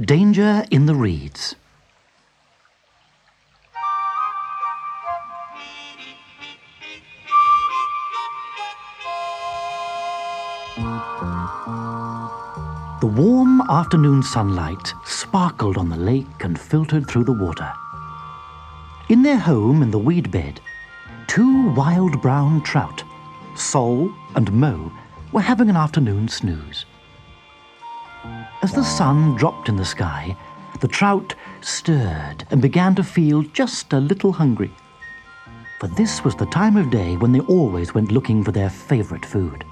Danger in the Reeds. The warm afternoon sunlight sparkled on the lake and filtered through the water. In their home in the weed bed, two wild brown trout, Sol and Mo, were having an afternoon snooze. As the sun dropped in the sky, the trout stirred and began to feel just a little hungry. For this was the time of day when they always went looking for their favorite food.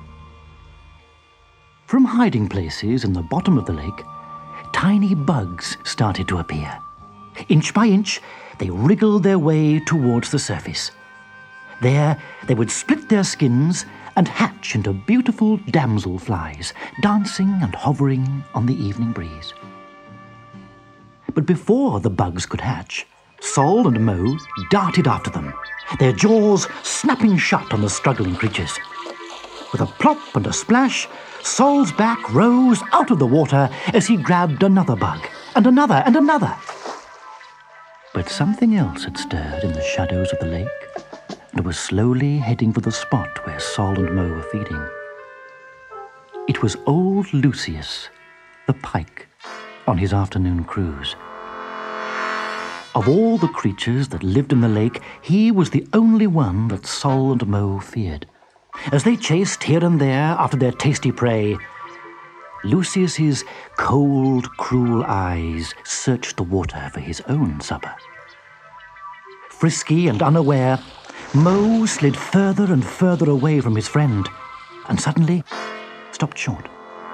From hiding places in the bottom of the lake, tiny bugs started to appear. Inch by inch, they wriggled their way towards the surface. There, they would split their skins and hatch into beautiful damselflies, dancing and hovering on the evening breeze. But before the bugs could hatch, Sol and Mo darted after them, their jaws snapping shut on the struggling creatures. With a plop and a splash, Sol's back rose out of the water as he grabbed another bug, and another, and another. But something else had stirred in the shadows of the lake and was slowly heading for the spot where Sol and Mo were feeding. It was old Lucius, the pike, on his afternoon cruise. Of all the creatures that lived in the lake, he was the only one that Sol and Mo feared. As they chased here and there after their tasty prey, Lucius's cold, cruel eyes searched the water for his own supper. Frisky and unaware, Mo slid further and further away from his friend, and suddenly stopped short.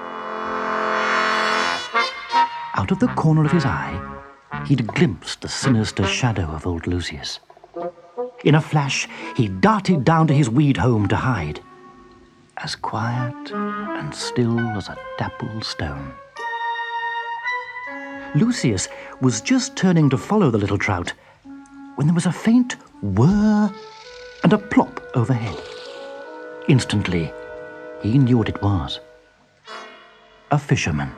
Out of the corner of his eye, he'd glimpsed the sinister shadow of old Lucius. In a flash, he darted down to his weed home to hide, as quiet and still as a dappled stone. Lucius was just turning to follow the little trout when there was a faint whir and a plop overhead. Instantly, he knew what it was. A fisherman.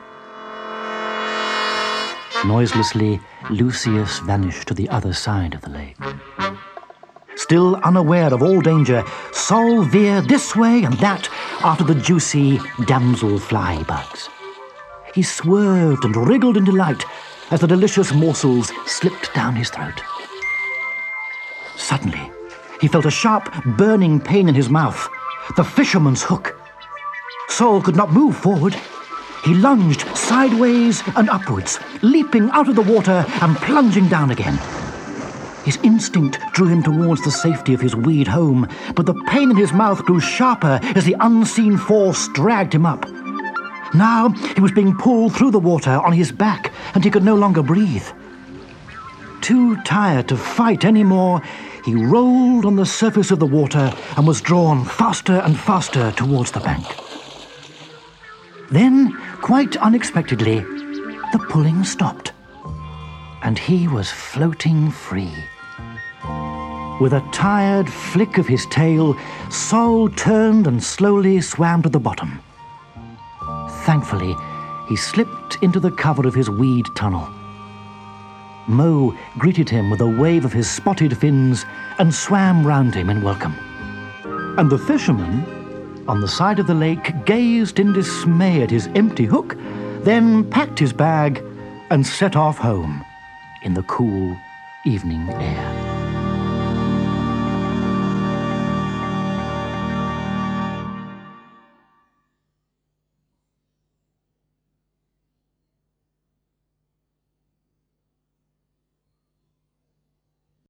Noiselessly, Lucius vanished to the other side of the lake. Still unaware of all danger, Sol veered this way and that after the juicy damselfly bugs. He swerved and wriggled in delight as the delicious morsels slipped down his throat. Suddenly, he felt a sharp, burning pain in his mouth, the fisherman's hook. Sol could not move forward. He lunged sideways and upwards, leaping out of the water and plunging down again. His instinct drew him towards the safety of his weed home, but the pain in his mouth grew sharper as the unseen force dragged him up. Now he was being pulled through the water on his back, and he could no longer breathe. Too tired to fight any more, he rolled on the surface of the water and was drawn faster and faster towards the bank. Then, quite unexpectedly, the pulling stopped, and he was floating free. With a tired flick of his tail, Sol turned and slowly swam to the bottom. Thankfully, he slipped into the cover of his weed tunnel. Mo greeted him with a wave of his spotted fins and swam round him in welcome. And the fisherman, on the side of the lake, gazed in dismay at his empty hook, then packed his bag and set off home in the cool evening air.